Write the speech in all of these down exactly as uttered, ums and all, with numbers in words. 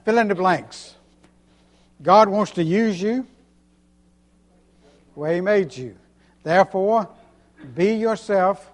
fill in the blanks. God wants to use you the way He made you. Therefore, be yourself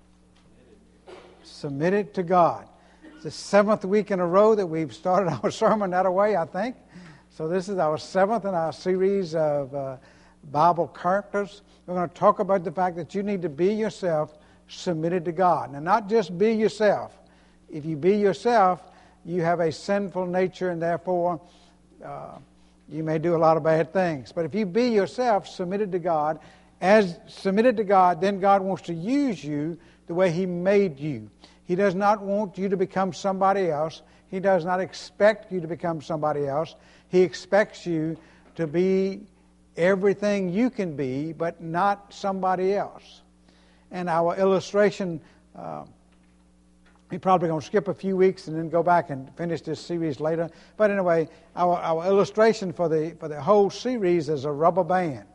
submitted to God. It's the seventh week in a row that we've started our sermon that way, I think. So this is our seventh in our series of uh, Bible characters. We're going to talk about the fact that you need to be yourself submitted to God. Now, not just be yourself. If you be yourself, you have a sinful nature, and therefore uh, you may do a lot of bad things. But if you be yourself submitted to God, as submitted to God, then God wants to use you the way He made you. He does not want you to become somebody else. He does not expect you to become somebody else. He expects you to be everything you can be, but not somebody else. And our illustration, uh, we're probably going to skip a few weeks and then go back and finish this series later. But anyway, our, our illustration for the for the whole series is a rubber band.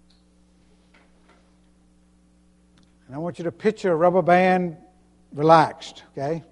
And I want you to picture a rubber band relaxed, okay?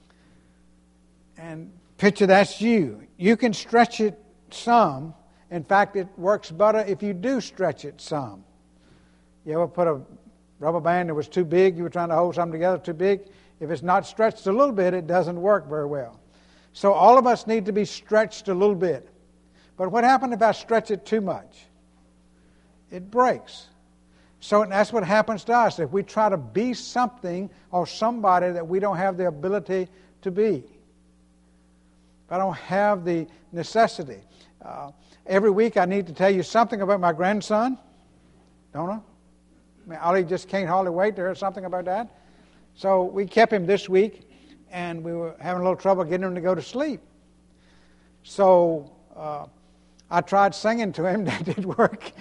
And picture that's you. You can stretch it some. In fact, it works better if you do stretch it some. You ever put a rubber band that was too big, you were trying to hold something together too big? If it's not stretched a little bit, it doesn't work very well. So all of us need to be stretched a little bit. But what happens if I stretch it too much? It breaks. So that's what happens to us if we try to be something or somebody that we don't have the ability to be. If I don't have the necessity. Uh, every week I need to tell you something about my grandson. Don't I? I mean, Ollie just can't hardly wait to hear something about that. So we kept him this week, and we were having a little trouble getting him to go to sleep. So uh, I tried singing to him. That didn't work.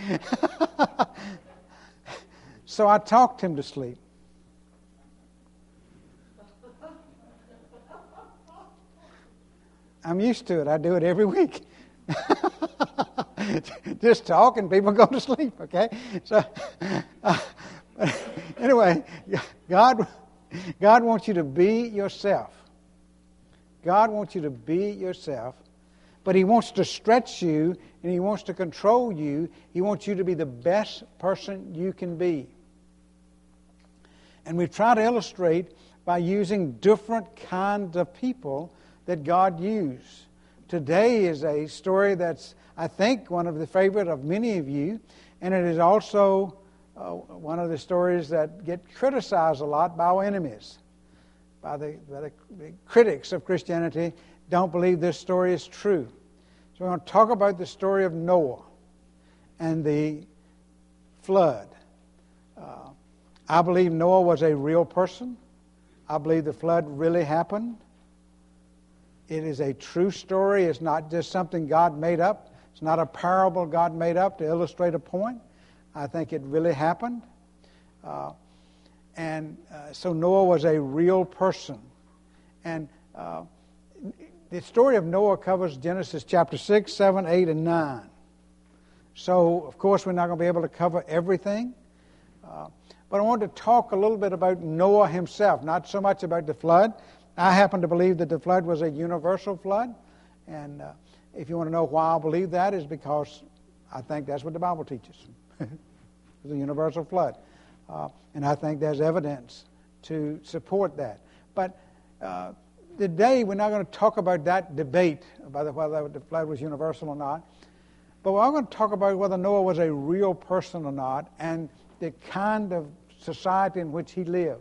So I talked him to sleep. I'm used to it. I do it every week. Just talk and people go to sleep, okay? So uh, anyway, God, God wants you to be yourself. God wants you to be yourself, but He wants to stretch you and He wants to control you. He wants you to be the best person you can be. And we've tried to illustrate by using different kinds of people that God used. Today is a story that's, I think, one of the favorite of many of you, and it is also uh, one of the stories that get criticized a lot by our enemies, by the, by the, the critics of Christianity. Don't believe this story is true. So we're going to talk about the story of Noah and the flood. Uh, I believe Noah was a real person. I believe the flood really happened. It is a true story. It's not just something God made up. It's not a parable God made up to illustrate a point. I think it really happened. Uh, and uh, so Noah was a real person. And uh, the story of Noah covers Genesis chapter six, seven, eight, and nine. So, of course, we're not going to be able to cover everything. Uh, but I want to talk a little bit about Noah himself, not so much about the flood. I happen to believe that the flood was a universal flood. And uh, if you want to know why I believe that, is because I think that's what the Bible teaches. It's a universal flood. Uh, and I think there's evidence to support that. But uh, today we're not going to talk about that debate about whether the flood was universal or not. But we're going to talk about whether Noah was a real person or not, and the kind of society in which he lived.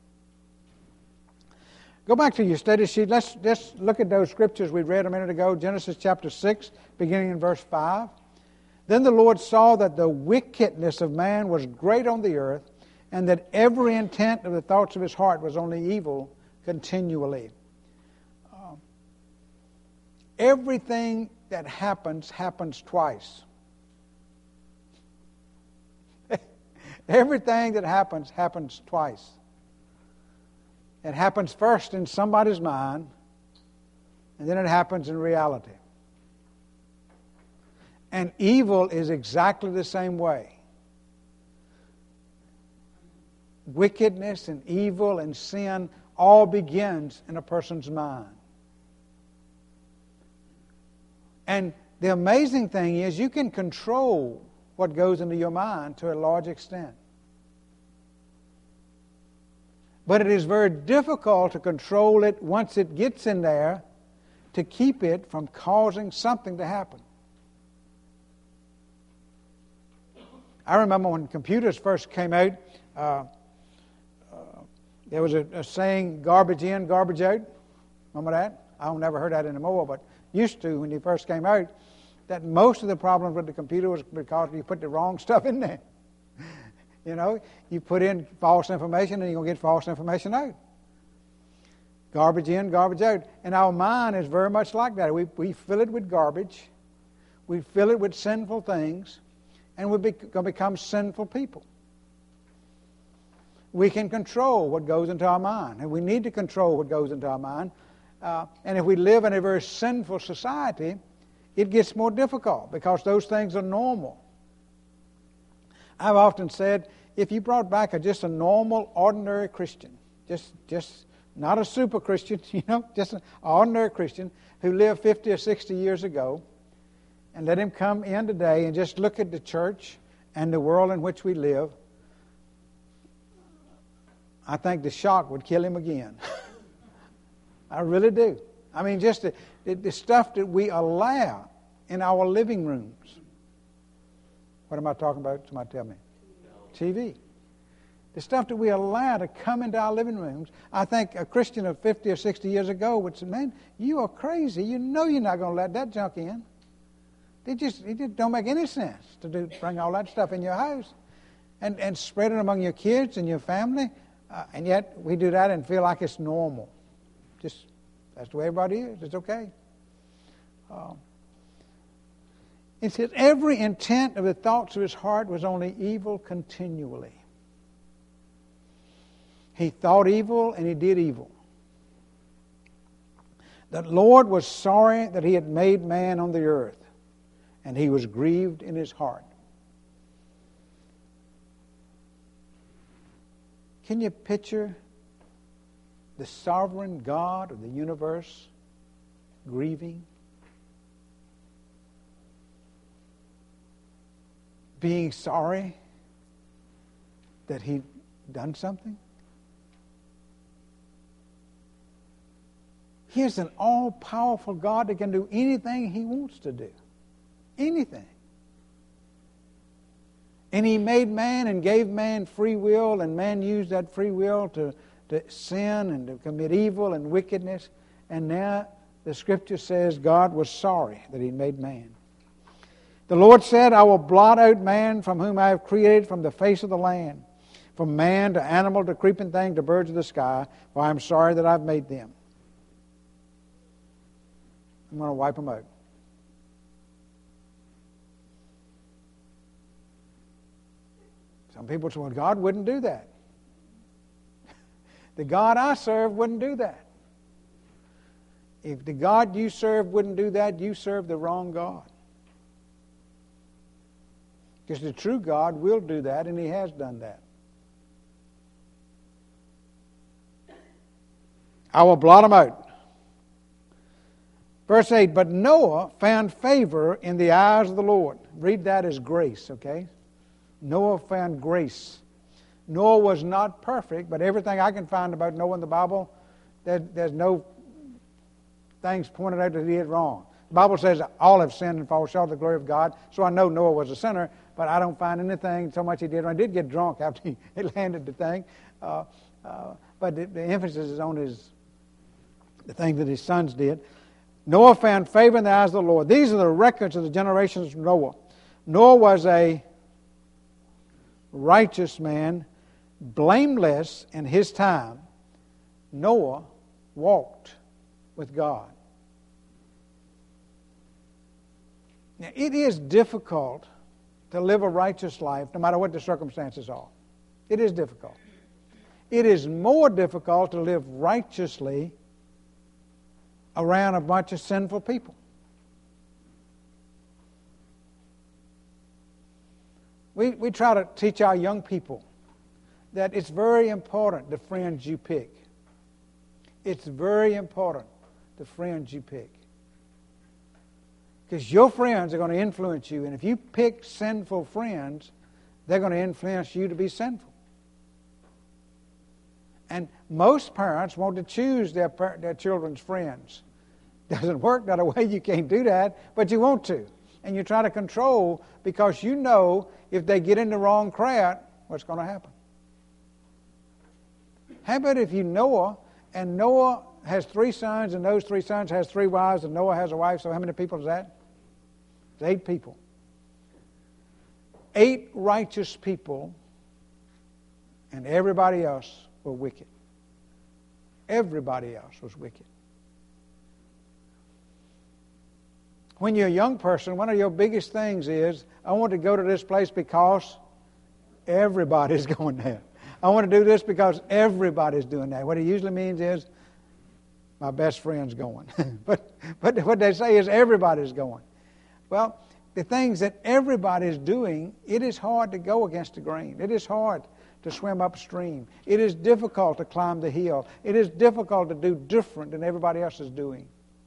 Go back to your study sheet. Let's just look at those scriptures we read a minute ago. Genesis chapter six, beginning in verse five. Then the Lord saw that the wickedness of man was great on the earth, and that every intent of the thoughts of his heart was only evil continually. Uh, everything that happens, happens twice. Everything that happens, happens twice. It happens first in somebody's mind, and then it happens in reality. And evil is exactly the same way. Wickedness and evil and sin all begins in a person's mind. And the amazing thing is you can control what goes into your mind to a large extent. But it is very difficult to control it once it gets in there, to keep it from causing something to happen. I remember when computers first came out, uh, uh, there was a, a saying, garbage in, garbage out. Remember that? I don't never heard that anymore, but used to when they first came out, that most of the problems with the computer was because you put the wrong stuff in there. You know, you put in false information and you're going to get false information out. Garbage in, garbage out. And our mind is very much like that. We, we fill it with garbage. We fill it with sinful things. And we're going to become sinful people. We can control what goes into our mind. And we need to control what goes into our mind. Uh, and if we live in a very sinful society, it gets more difficult because those things are normal. I've often said, if you brought back a, just a normal, ordinary Christian, just just not a super Christian, you know, just an ordinary Christian who lived fifty or sixty years ago, and let him come in today and just look at the church and the world in which we live, I think the shock would kill him again. I really do. I mean, just the, the, the stuff that we allow in our living rooms. What am I talking about? Somebody tell me. T V. The stuff that we allow to come into our living rooms. I think a Christian of fifty or sixty years ago would say, man, you are crazy. You know you're not going to let that junk in. It just, it just don't make any sense to do bring all that stuff in your house and, and spread it among your kids and your family. Uh, and yet we do that and feel like it's normal. Just, that's the way everybody is. It's okay. Um, It says, every intent of the thoughts of his heart was only evil continually. He thought evil and he did evil. The Lord was sorry that he had made man on the earth, and he was grieved in his heart. Can you picture the sovereign God of the universe grieving? Being sorry that he'd done something? He's an all-powerful God that can do anything he wants to do. Anything. And he made man and gave man free will, and man used that free will to, to sin and to commit evil and wickedness. And now the Scripture says God was sorry that he made man. The Lord said, I will blot out man from whom I have created from the face of the land, from man to animal to creeping thing to birds of the sky, for I am sorry that I've made them. I'm going to wipe them out. Some people say, well, God wouldn't do that. The God I serve wouldn't do that. If the God you serve wouldn't do that, you serve the wrong God. Because the true God will do that, and he has done that. I will blot them out. Verse eight, but Noah found favor in the eyes of the Lord. Read that as grace, okay? Noah found grace. Noah was not perfect, but everything I can find about Noah in the Bible, there, there's no things pointed out that he did wrong. The Bible says all have sinned and fall short of the glory of God, so I know Noah was a sinner, but I don't find anything so much he did wrong. He did get drunk after he, he landed the thing, uh, uh, but the, the emphasis is on his the things that his sons did. Noah found favor in the eyes of the Lord. These are the records of the generations of Noah. Noah was a righteous man, blameless in his time. Noah walked with God. Now, it is difficult to live a righteous life no matter what the circumstances are. It is difficult. It is more difficult to live righteously around a bunch of sinful people. We, we try to teach our young people that it's very important the friends you pick. It's very important the friends you pick. Because your friends are going to influence you. And if you pick sinful friends, they're going to influence you to be sinful. And most parents want to choose their, their children's friends. Doesn't work that way. You can't do that, but you want to. And you try to control because you know if they get in the wrong crowd, what's going to happen. How about if you Noah, and Noah has three sons, and those three sons has three wives, and Noah has a wife, so how many people is that? It's eight people. Eight righteous people, and everybody else were wicked. Everybody else was wicked. When you're a young person, one of your biggest things is, I want to go to this place because everybody's going there. I want to do this because everybody's doing that. What it usually means is, my best friend's going. but but what they say is everybody's going. Well, the things that everybody's doing, it is hard to go against the grain. It is hard to swim upstream. It is difficult to climb the hill. It is difficult to do different than everybody else is doing.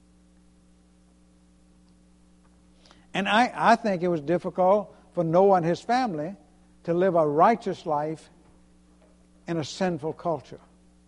And I, I think it was difficult for Noah and his family to live a righteous life in a sinful culture.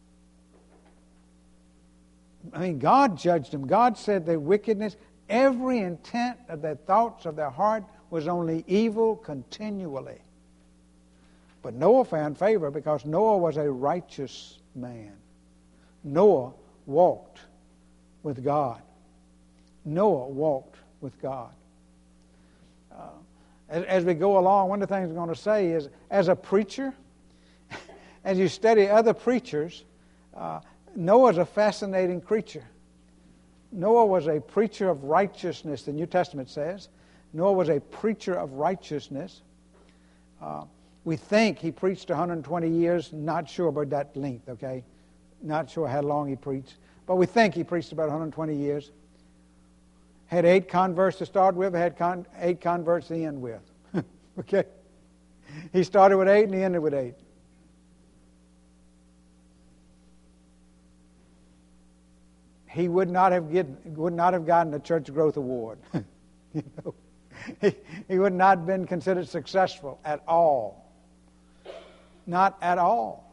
I mean, God judged them. God said their wickedness, every intent of their thoughts of their heart was only evil continually. But Noah found favor because Noah was a righteous man. Noah walked with God. Noah walked with God. Uh, as, as we go along, one of the things I'm going to say is, as a preacher, as you study other preachers, uh, Noah's a fascinating creature. Noah was a preacher of righteousness, the New Testament says. Noah was a preacher of righteousness. Uh, we think he preached one hundred twenty years, not sure about that length, okay? Not sure how long he preached. But we think he preached about one hundred twenty years. Had eight converts to start with, had con- eight converts to end with. Okay? He started with eight and he ended with eight. He would not have get, would not have gotten the Church Growth Award. You know, he, he would not have been considered successful at all. Not at all.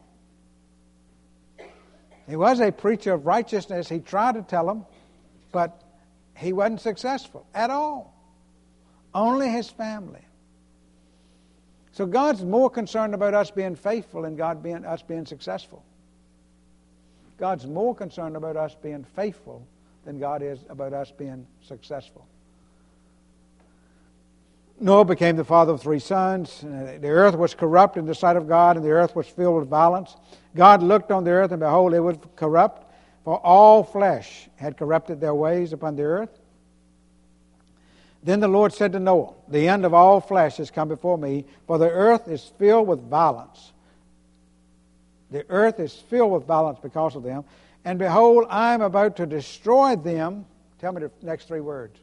He was a preacher of righteousness. He tried to tell them, but he wasn't successful at all. Only his family. So God's more concerned about us being faithful than God being us being successful. God's more concerned about us being faithful than God is about us being successful. Noah became the father of three sons. The earth was corrupt in the sight of God, and the earth was filled with violence. God looked on the earth, and behold, it was corrupt, for all flesh had corrupted their ways upon the earth. Then the Lord said to Noah, the end of all flesh has come before me, for the earth is filled with violence. The earth is filled with violence because of them. And behold, I am about to destroy them. Tell me the next three words.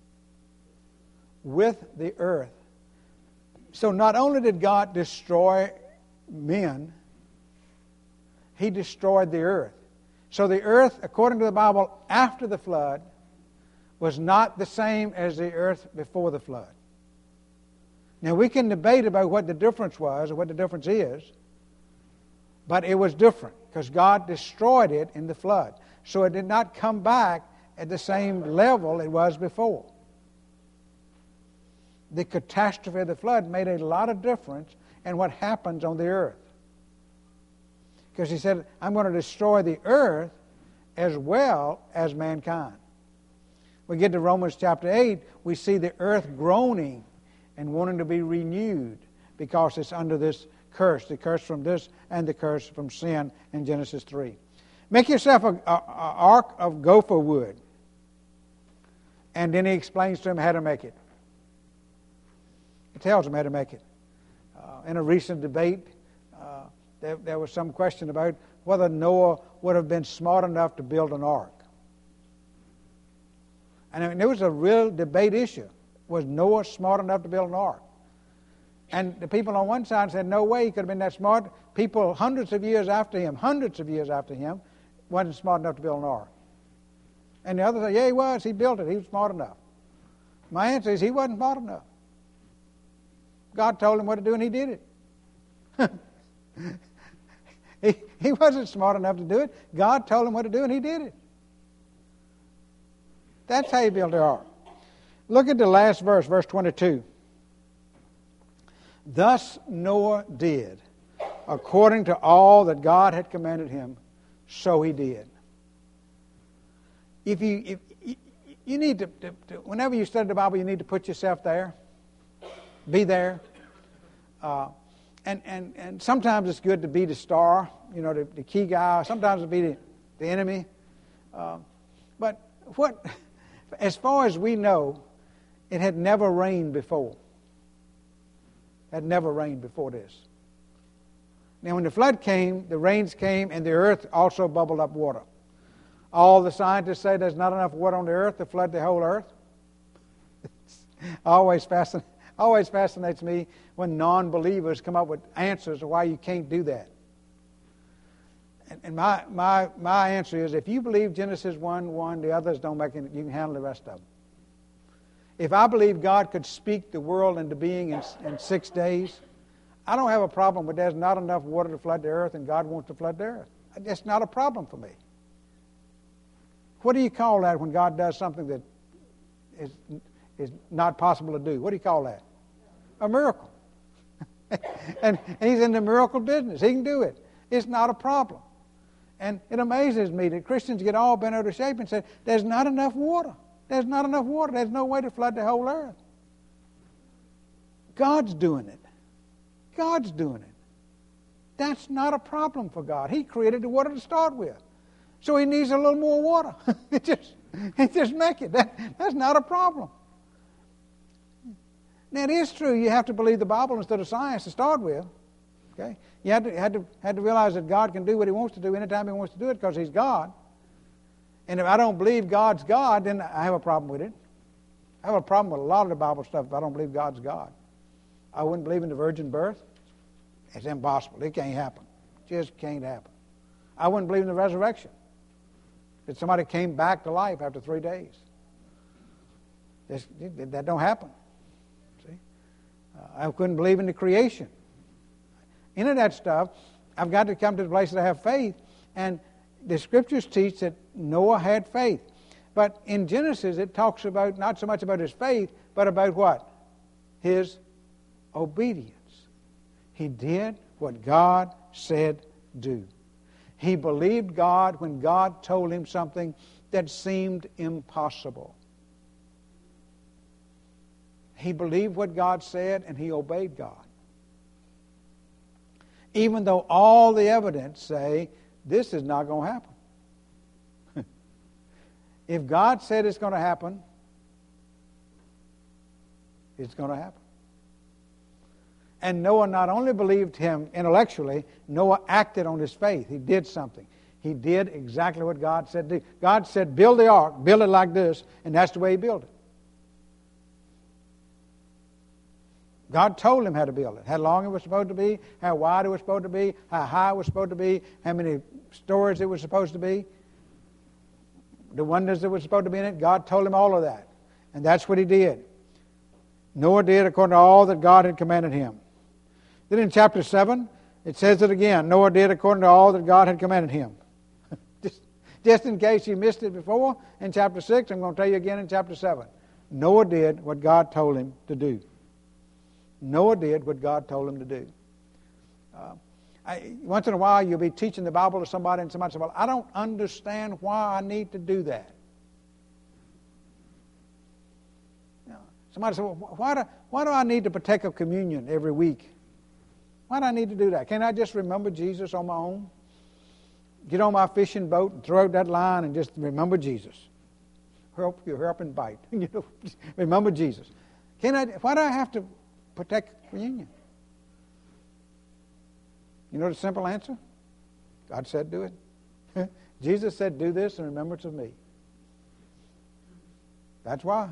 With the earth. So not only did God destroy men, He destroyed the earth. So the earth, according to the Bible, after the flood, was not the same as the earth before the flood. Now we can debate about what the difference was or what the difference is, but it was different because God destroyed it in the flood. So it did not come back at the same level it was before. The catastrophe of the flood made a lot of difference in what happens on the earth. Because He said, I'm going to destroy the earth as well as mankind. We get to Romans chapter eight, we see the earth groaning and wanting to be renewed because it's under this curse, the curse from this and the curse from sin in Genesis three. Make yourself an ark of gopher wood. And then He explains to him how to make it. He tells him how to make it. Uh, in a recent debate, uh, there, there was some question about whether Noah would have been smart enough to build an ark. And I mean, there was a real debate issue. Was Noah smart enough to build an ark? And the people on one side said, no way he could have been that smart. People hundreds of years after him, hundreds of years after him, wasn't smart enough to build an ark. And the other said, yeah, he was. He built it. He was smart enough. My answer is he wasn't smart enough. God told him what to do and he did it. he, he wasn't smart enough to do it. God told him what to do and he did it. That's how he built the ark. Look at the last verse, verse twenty-two. Thus Noah did, according to all that God had commanded him, so he did. If you, if, you need to, to, to, whenever you study the Bible, you need to put yourself there. Be there. Uh, and, and, and sometimes it's good to be the star, you know, the, the key guy. Sometimes it'll be the, the enemy. Uh, but what, as far as we know, it had never rained before. Had never rained before this. Now, when the flood came, the rains came, and the earth also bubbled up water. All the scientists say there's not enough water on the earth to flood the whole earth. always, fascin- always fascinates me when non-believers come up with answers of why you can't do that. And, and my, my, my answer is, if you believe Genesis one one, the others don't make it, you can handle the rest of them. If I believe God could speak the world into being in, in six days, I don't have a problem with there's not enough water to flood the earth and God wants to flood the earth. It's not a problem for me. What do you call that when God does something that is, is not possible to do? What do you call that? A miracle. and, and he's in the miracle business. He can do it. It's not a problem. And it amazes me that Christians get all bent out of shape and say, there's not enough water. There's not enough water. There's no way to flood the whole earth. God's doing it. God's doing it. That's not a problem for God. He created the water to start with. So he needs a little more water. it just, it just make it. That, that's not a problem. Now, it is true you have to believe the Bible instead of science to start with. Okay? You had to, had to, had to realize that God can do what he wants to do anytime he wants to do it because he's God. And if I don't believe God's God, then I have a problem with it. I have a problem with a lot of the Bible stuff if I don't believe God's God. I wouldn't believe in the virgin birth. It's impossible. It can't happen. It just can't happen. I wouldn't believe in the resurrection. That somebody came back to life after three days. Just, that don't happen. See? Uh, I couldn't believe in the creation. Any of that stuff, I've got to come to the place that I have faith. And the Scriptures teach that Noah had faith. But in Genesis, it talks about not so much about his faith, but about what? His obedience. He did what God said do. He believed God when God told him something that seemed impossible. He believed what God said and he obeyed God. Even though all the evidence say this is not going to happen. If God said it's going to happen, it's going to happen. And Noah not only believed him intellectually, Noah acted on his faith. He did something. He did exactly what God said do. God said, build the ark, build it like this, and that's the way he built it. God told him how to build it, how long it was supposed to be, how wide it was supposed to be, how high it was supposed to be, how many stories it was supposed to be, the windows that were supposed to be in it. God told him all of that. And that's what he did. Noah did according to all that God had commanded him. Then in chapter seven, it says it again. Noah did according to all that God had commanded him. just, just in case you missed it before, in chapter six, I'm going to tell you again in chapter seven. Noah did what God told him to do. Noah did what God told him to do. Uh, I, once in a while, you'll be teaching the Bible to somebody, and somebody says, well, I don't understand why I need to do that. Somebody said, well, why do, why do I need to partake of communion every week? Why do I need to do that? Can't I just remember Jesus on my own? Get on my fishing boat and throw out that line and just remember Jesus. Help you, help and bite. You know, remember Jesus. Can I? Why do I have to partake communion? You know the simple answer? God said do it. Jesus said do this in remembrance of me. That's why.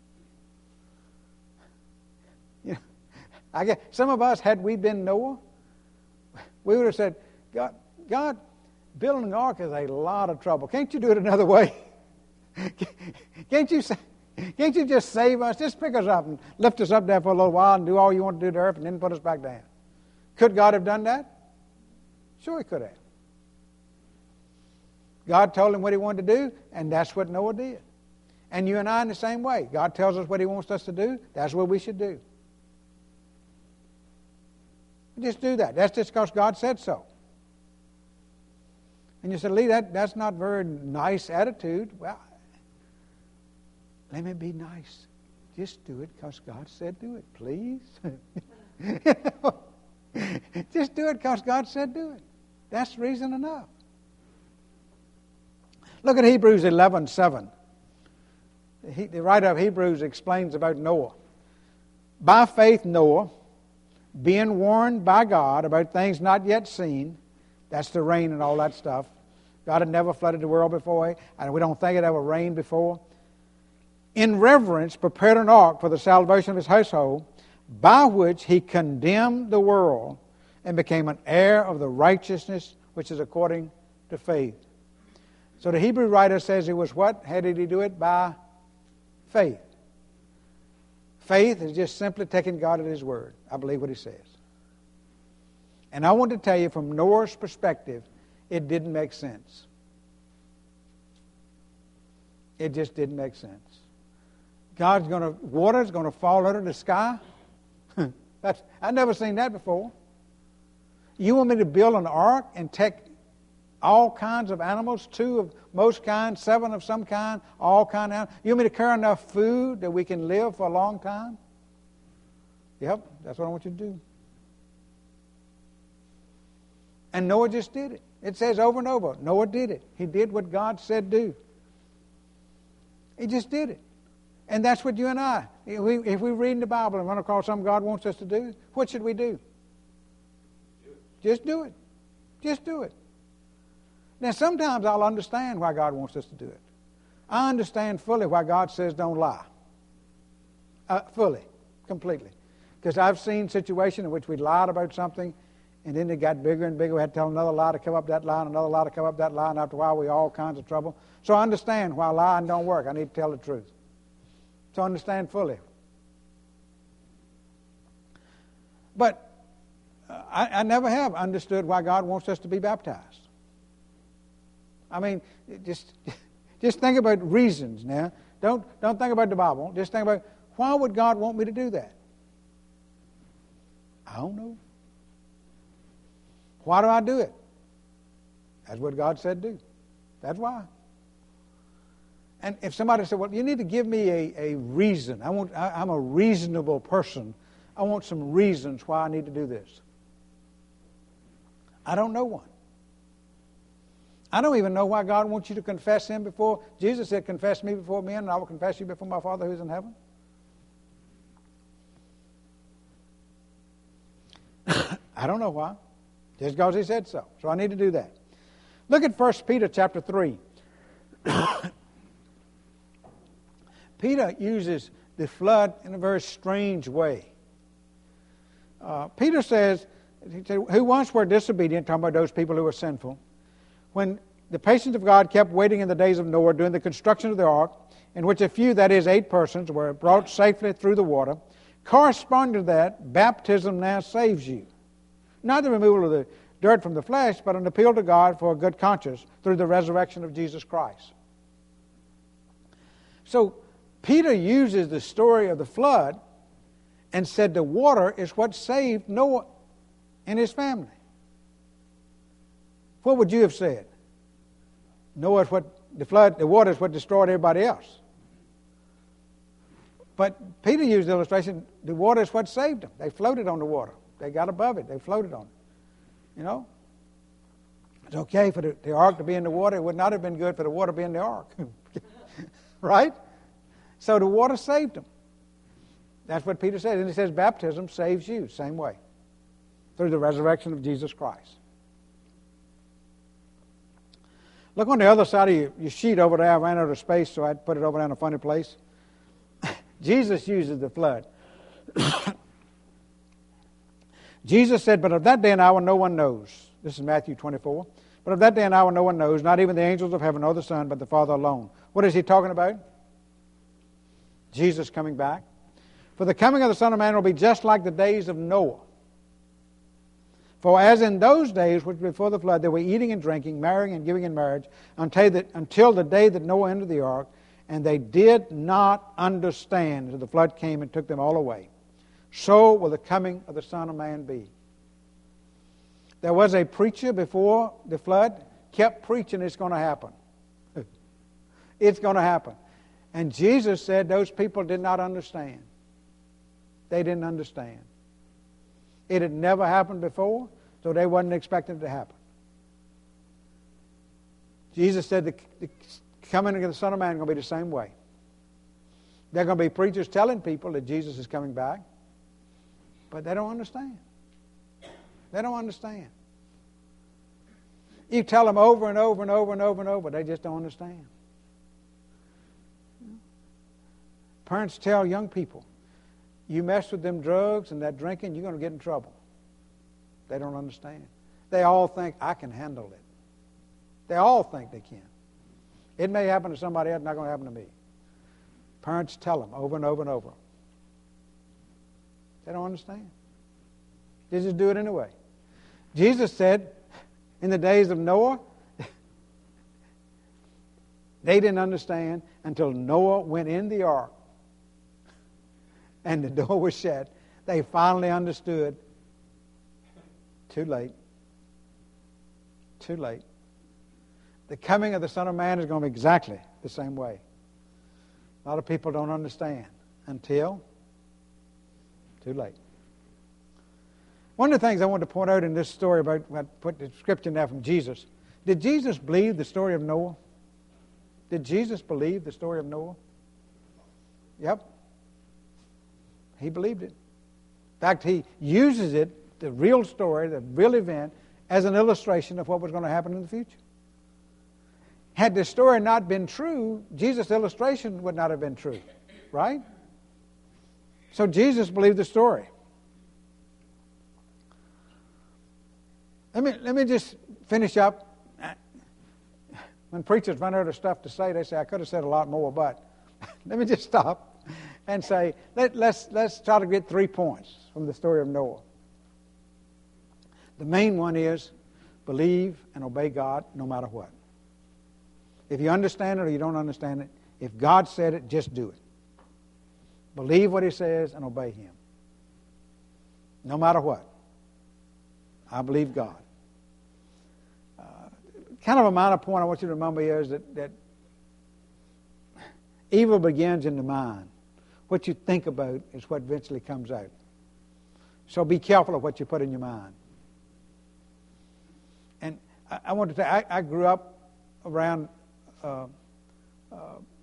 You know, I guess some of us, had we been Noah, we would have said, God, God, building an ark is a lot of trouble. Can't you do it another way? Can't you say, Can't you just save us? Just pick us up and lift us up there for a little while and do all you want to do to earth and then put us back down. Could God have done that? Sure He could have. God told him what He wanted to do, and that's what Noah did. And you and I in the same way. God tells us what He wants us to do. That's what we should do. Just do that. That's just because God said so. And you said, Lee, that, that's not a very nice attitude. Well, let me be nice. Just do it because God said do it, please. Just do it because God said do it. That's reason enough. Look at Hebrews eleven seven. He, the writer of Hebrews explains about Noah. By faith Noah, being warned by God about things not yet seen, that's the rain and all that stuff. God had never flooded the world before, and we don't think it ever rained before. In reverence, prepared an ark for the salvation of his household, by which he condemned the world and became an heir of the righteousness which is according to faith. So the Hebrew writer says it was what? How did he do it? By faith. Faith is just simply taking God at His word. I believe what He says. And I want to tell you from Noah's perspective, it didn't make sense. It just didn't make sense. God's going to, water's going to fall out of the sky? That's, I've never seen that before. You want me to build an ark and take all kinds of animals, two of most kinds, seven of some kind, all kind of animals? You want me to carry enough food that we can live for a long time? Yep, that's what I want you to do. And Noah just did it. It says over and over, Noah did it. He did what God said do. He just did it. And that's what you and I, if we, if we read in the Bible and run across something God wants us to do, what should we do? Just do it. Just do it. Now, sometimes I'll understand why God wants us to do it. I understand fully why God says don't lie. Uh, fully, completely. Because I've seen situations in which we lied about something, and then it got bigger and bigger. We had to tell another lie to come up that lie, and another lie to come up that lie, and after a while we all kinds of trouble. So I understand why lying don't work. I need to tell the truth. So I understand fully. But uh, I, I never have understood why God wants us to be baptized. I mean, just just think about reasons now. Don't don't think about the Bible. Just think about, why would God want me to do that? I don't know. Why do I do it? That's what God said do. That's why. And if somebody said, well, you need to give me a, a reason. I want, I, I'm a reasonable person. I want some reasons why I need to do this. I don't know one. I don't even know why God wants you to confess Him before. Jesus said, confess me before men, and I will confess you before my Father who is in heaven. I don't know why. Just because He said so. So I need to do that. Look at First Peter chapter three. Peter uses the flood in a very strange way. Uh, Peter says, who once were disobedient, talking about those people who were sinful, when the patience of God kept waiting in the days of Noah during the construction of the ark, in which a few, that is eight persons, were brought safely through the water, corresponding to that, baptism now saves you. Not the removal of the dirt from the flesh, but an appeal to God for a good conscience through the resurrection of Jesus Christ. So Peter uses the story of the flood and said the water is what saved Noah and his family. What would you have said? Noah is what the flood, the water is what destroyed everybody else. But Peter used the illustration, the water is what saved them. They floated on the water. They got above it. They floated on it. You know? It's okay for the, the ark to be in the water. It would not have been good for the water to be in the ark. Right? So the water saved them. That's what Peter says. And he says baptism saves you, same way, through the resurrection of Jesus Christ. Look on the other side of your, your sheet over there. I ran out of space, so I put it over there in a funny place. Jesus uses the flood. Jesus said, but of that day and hour no one knows. This is Matthew twenty-four. But of that day and hour no one knows, not even the angels of heaven or the Son, but the Father alone. What is he talking about? Jesus coming back. For the coming of the Son of Man will be just like the days of Noah. For as in those days which before the flood, they were eating and drinking, marrying and giving in marriage, until the, until the day that Noah entered the ark, and they did not understand until the flood came and took them all away. So will the coming of the Son of Man be. There was a preacher before the flood, kept preaching it's going to happen. It's going to happen. And Jesus said those people did not understand. They didn't understand. It had never happened before, so they wasn't expecting it to happen. Jesus said the, the coming of the Son of Man is going to be the same way. There are going to be preachers telling people that Jesus is coming back, but they don't understand. They don't understand. You tell them over and over and over and over and over, they just don't understand. Parents tell young people, you mess with them drugs and that drinking, you're going to get in trouble. They don't understand. They all think, I can handle it. They all think they can. It may happen to somebody else, it's not going to happen to me. Parents tell them over and over and over. They don't understand. They just do it anyway. Jesus said, in the days of Noah, they didn't understand until Noah went in the ark and the door was shut. They finally understood. Too late. Too late. The coming of the Son of Man is going to be exactly the same way. A lot of people don't understand until too late. One of the things I want to point out in this story about, I put the scripture in there from Jesus. Did Jesus believe the story of Noah? Did Jesus believe the story of Noah? Yep. He believed it. In fact, he uses it, the real story, the real event, as an illustration of what was going to happen in the future. Had the story not been true, Jesus' illustration would not have been true. Right? So Jesus believed the story. Let me, let me just finish up. When preachers run out of stuff to say, they say, I could have said a lot more, but let me just stop and say, let, let's, let's try to get three points from the story of Noah. The main one is believe and obey God no matter what. If you understand it or you don't understand it, if God said it, just do it. Believe what He says and obey Him. No matter what. I believe God. Uh, kind of a minor point I want you to remember is that, that evil begins in the mind. What you think about is what eventually comes out. So be careful of what you put in your mind. And I, I want to say, I, I grew up around, uh, uh,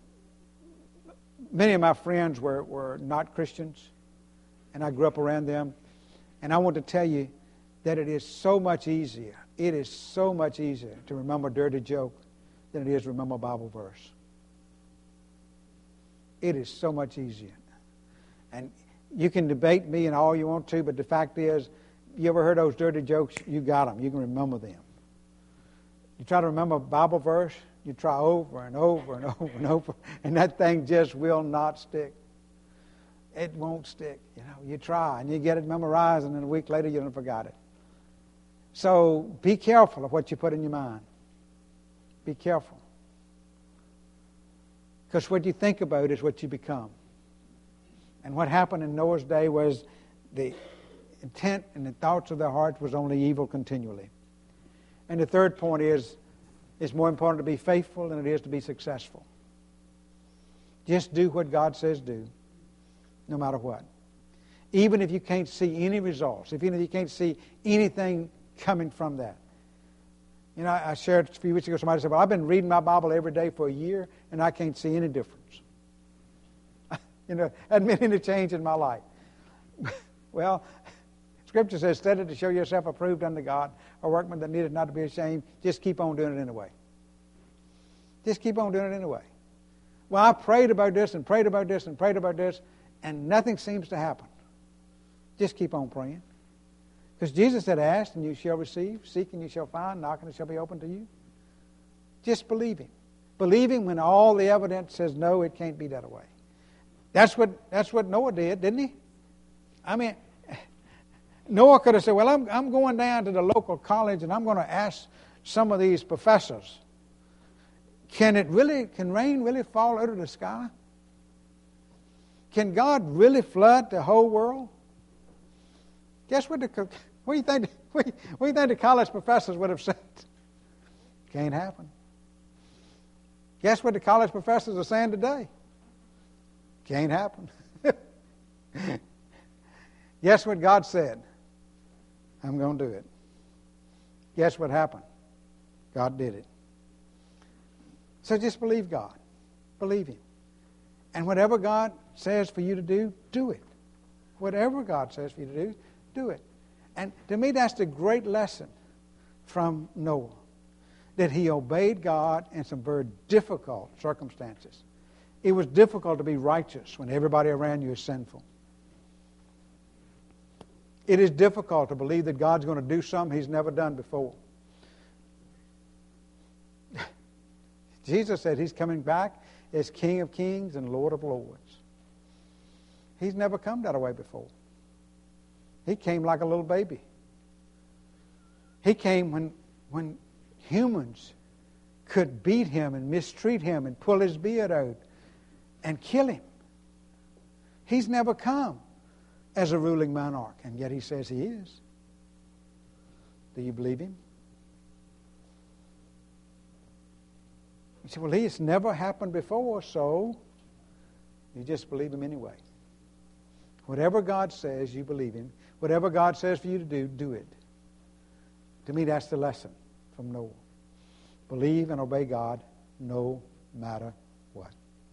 many of my friends were, were not Christians, and I grew up around them. And I want to tell you that it is so much easier, it is so much easier to remember a dirty joke than it is to remember a Bible verse. It is so much easier. And you can debate me and all you want to, but the fact is, you ever heard those dirty jokes? You got them. You can remember them. You try to remember a Bible verse, you try over and over and over and over, and that thing just will not stick. It won't stick. You know, you try and you get it memorized, and then a week later you don't forgot it. So be careful of what you put in your mind. Be careful. Because what you think about is what you become. And what happened in Noah's day was the intent and the thoughts of their hearts was only evil continually. And the third point is, it's more important to be faithful than it is to be successful. Just do what God says do, no matter what. Even if you can't see any results, even if you can't see anything coming from that. You know, I shared a few weeks ago, somebody said, well, I've been reading my Bible every day for a year, and I can't see any difference. You know, hadn't been any change in my life. Well, Scripture says, study to show yourself approved unto God, a workman that needeth not to be ashamed. Just keep on doing it anyway. Just keep on doing it anyway. Well, I prayed about this and prayed about this and prayed about this, and nothing seems to happen. Just keep on praying. Because Jesus said, ask and you shall receive, seek and you shall find, knock and it shall be open to you. Just believe Him. Believe Him when all the evidence says, no, it can't be that way. That's what, that's what Noah did, didn't he? I mean, Noah could have said, well, I'm, I'm going down to the local college and I'm going to ask some of these professors, can it really, can rain really fall out of the sky? Can God really flood the whole world? Guess what the, what do you think, what do you think the college professors would have said? Can't happen. Guess what the college professors are saying today? Can't happen. Guess what God said? I'm going to do it. Guess what happened? God did it. So just believe God. Believe Him. And whatever God says for you to do, do it. Whatever God says for you to do, do it. And to me, that's the great lesson from Noah. That he obeyed God in some very difficult circumstances. It was difficult to be righteous when everybody around you is sinful. It is difficult to believe that God's going to do something He's never done before. Jesus said He's coming back as King of Kings and Lord of Lords. He's never come that way before. He came like a little baby. He came when, when humans could beat Him and mistreat Him and pull His beard out and kill Him. He's never come as a ruling monarch, and yet He says He is. Do you believe Him? You say, well, it's never happened before, so you just believe Him anyway. Whatever God says, you believe Him. Whatever God says for you to do, do it. To me, that's the lesson from Noah. Believe and obey God no matter